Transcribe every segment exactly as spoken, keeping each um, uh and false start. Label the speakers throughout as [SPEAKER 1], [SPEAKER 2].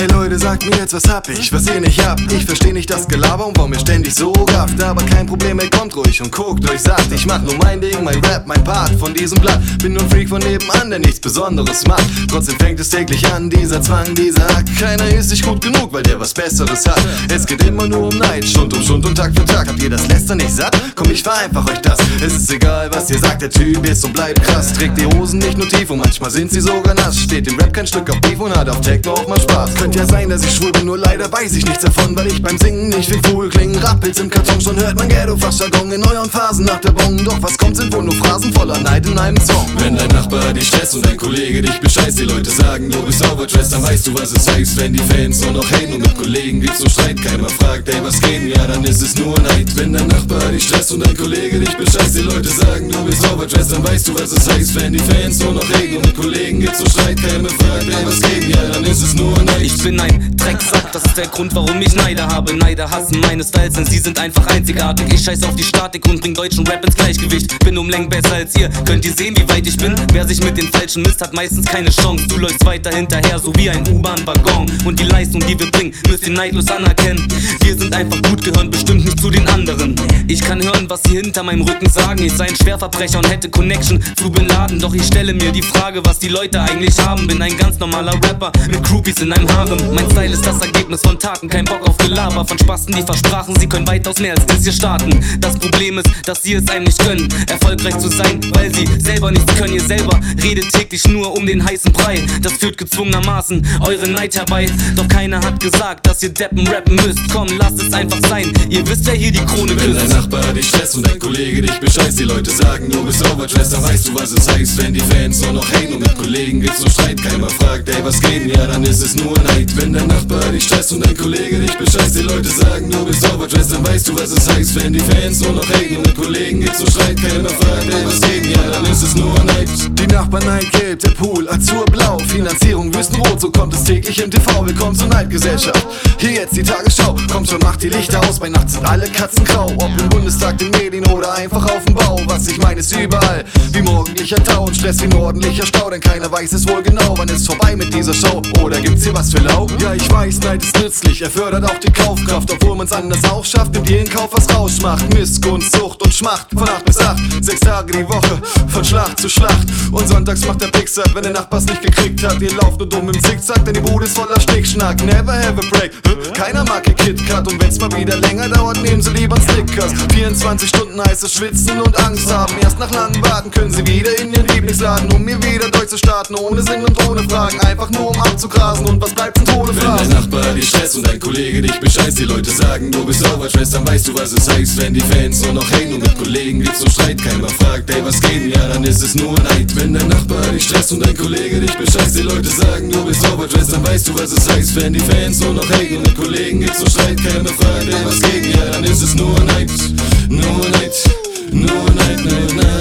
[SPEAKER 1] Ey Leute, sagt mir jetzt, was hab ich, was ihr nicht habt. Ich versteh nicht das Gelaber und warum ihr ständig so rafft. Aber kein Problem, ey, kommt ruhig und guckt euch satt. Ich mach nur mein Ding, mein Rap, mein Part von diesem Blatt. Bin nur ein Freak von nebenan, der nichts Besonderes macht. Trotzdem fängt es täglich an, dieser Zwang, dieser Akt. Keiner ist nicht gut genug, weil der was Besseres hat. Es geht immer nur um Neid, Stund um Stund und Tag für Tag. Habt ihr das Lästern nicht satt? Komm, ich vereinfach euch das. Es ist egal, was ihr sagt, der Typ ist und bleibt krass. Trägt die Hosen nicht nur tief und manchmal sind sie sogar nass. Steht im Rap kein Stück auf Beef und hat auf Techno auch mal Spaß. Könnte ja sein, dass ich schwul bin, nur leider weiß ich nichts davon, weil ich beim Singen nicht wie cool klingen. Rappels im Karton, schon hört man Ghetto-Fachjargon in euren Phasen nach der Bon. Doch was kommt, sind wohl nur Phrasen voller Neid in einem Song.
[SPEAKER 2] Wenn dein Nachbar dich stresst und dein Kollege dich bescheißt, die Leute sagen, du bist overdressed, dann weißt du, was es heißt, wenn die Fans nur noch haten und mit Kollegen gibt's so Streit. Keiner fragt, ey, was geht, ja, dann ist es nur Neid. Wenn dein Nachbar dich stresst und dein Kollege dich bescheißt, die Leute sagen, du bist overdressed, dann weißt du, was es heißt, wenn die Fans nur noch haten und mit Kollegen gibt's so Streit. Keiner fragt, ey, was geht, ja, dann ist es nur Neid.
[SPEAKER 3] Ich bin ein Drecksack, das ist der Grund, warum ich Neider habe. Neider hassen meine Styles, denn sie sind einfach einzigartig. Ich scheiß auf die Statik und bring deutschen Rap ins Gleichgewicht. Bin um Längen besser als ihr, könnt ihr sehen, wie weit ich bin? Wer sich mit den Falschen misst, hat meistens keine Chance. Du läufst weiter hinterher, so wie ein U-Bahn-Waggon. Und die Leistung, die wir bringen, müsst ihr neidlos anerkennen. Wir sind einfach gut, gehören bestimmt nicht zu den anderen. Ich kann hören, was sie hinter meinem Rücken sagen. Ich sei ein Schwerverbrecher und hätte Connection zu Bin Laden. Doch ich stelle mir die Frage, was die Leute eigentlich haben. Bin ein ganz normaler Rapper mit Groupies in einem Harem. Mein Style ist das Ergebnis von Taten, kein Bock auf Gelaber. Von Spasten, die versprachen, sie können weitaus mehr als das hier starten. Das Problem ist, dass sie es einem nicht gönnen, erfolgreich zu sein, weil sie selber nichts können. Ihr selber redet täglich nur um den heißen Brei. Das führt gezwungenermaßen eure Neid herbei. Doch keiner hat gesagt, dass ihr Deppen rappen müsst. Komm, lasst es einfach sein, ihr wisst, wer hier die Krone küsst.
[SPEAKER 2] Wenn dein Nachbar dich stresst und dein Kollege dich bescheißt, die Leute sagen, du bist overdressed, dann weißt du, was es heißt, wenn die Fans nur noch haten und mit Kollegen gibt's so Streit. Keiner fragt, ey, was geht, ja, dann ist es nur Neid. Wenn dein Nachbar dich stresst und dein Kollege dich bescheißt, die Leute sagen, du bist overdressed, dann weißt du, was es heißt, wenn die Fans nur noch haten und mit Kollegen gibt's so Streit. Keiner fragt, ey, was geht, ja, dann ist es nur Neid.
[SPEAKER 1] Die Nachbarn Neid gelb, der Pool azurblau. Finanzierung wüstenrot, so kommt es täglich im T V. Willkommen zur Neidgesellschaft. Hier jetzt die Tagesschau. Kommt schon, macht die Lichter aus, bei Nacht sind alle Katzen grau. Ob im Bundestag, den Medien oder einfach auf dem Bau. Was ich meine ist überall, wie morgendlicher Tau und Stress wie ein ordentlicher Stau. Denn keiner weiß es wohl genau, wann ist vorbei mit dieser Show. Oder gibt's hier was für lau? Ja, ich weiß, Neid ist nützlich, er fördert auch die Kaufkraft. Obwohl man's anders auch schafft, nimmt ihr in Kauf, was Rausch macht. Missgunst, Sucht und Schmacht, von acht bis acht, sechs Tage die Woche, von Schlacht zu Schlacht. Und sonntags macht der Pixar, wenn der Nachbar's nicht gekriegt hat. Ihr lauft nur dumm im Zickzack, denn die Bude ist voller Schnickschnack. Never have a break, keiner mag ihr KitKat. Und wenn's mal wieder länger dauert, nehmen sie lieber einen Snickers. vierundzwanzig Stunden heißes Schwitzen und Angst haben. Erst nach langem Warten können sie wieder in ihren Lieblingsladen, um mir wieder durchzustarten, ohne Sinn und ohne Fragen. Einfach nur um abzugrasen und was bleibt zum Tode fragen.
[SPEAKER 2] Wenn dein Nachbar dich stresst und dein Kollege dich bescheißt, die Leute sagen, du bist overdressed, dann weißt du, was es heißt, wenn die Fans nur noch haten und mit Kollegen gibt's so Streit. Keiner fragt, ey, was geht, ja, dann ist es nur Neid. Wenn dein Nachbar dich stresst und dein Kollege dich bescheißt, die Leute sagen, du bist overdressed, dann weißt du, was es heißt, wenn die Fans nur noch haten und mit Kollegen gibt's so Streit. Keiner fragt, ey, was geht, ja, dann ist es nur Neid. Nur Neid, nur Neid, nur Neid,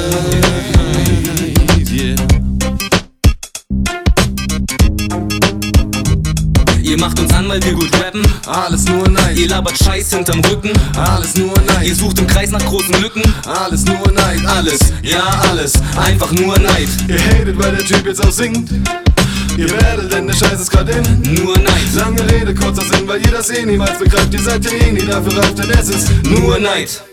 [SPEAKER 2] yeah.
[SPEAKER 3] Ihr macht uns an, weil wir gut rappen.
[SPEAKER 1] Alles nur Neid.
[SPEAKER 3] Ihr labert Scheiß hinterm Rücken.
[SPEAKER 1] Alles nur Neid.
[SPEAKER 3] Ihr sucht im Kreis nach großen Lücken.
[SPEAKER 1] Alles nur Neid.
[SPEAKER 3] Alles, ja alles, einfach nur Neid.
[SPEAKER 1] Ihr hatet, weil der Typ jetzt auch singt. Ihr werdet, denn der Scheiß ist grad in.
[SPEAKER 3] Nur Neid.
[SPEAKER 1] Lange Rede, kurzer Sinn, weil ihr das eh niemals begreift. Ihr seid ja eh nie dafür reif, denn es ist
[SPEAKER 3] nur Neid.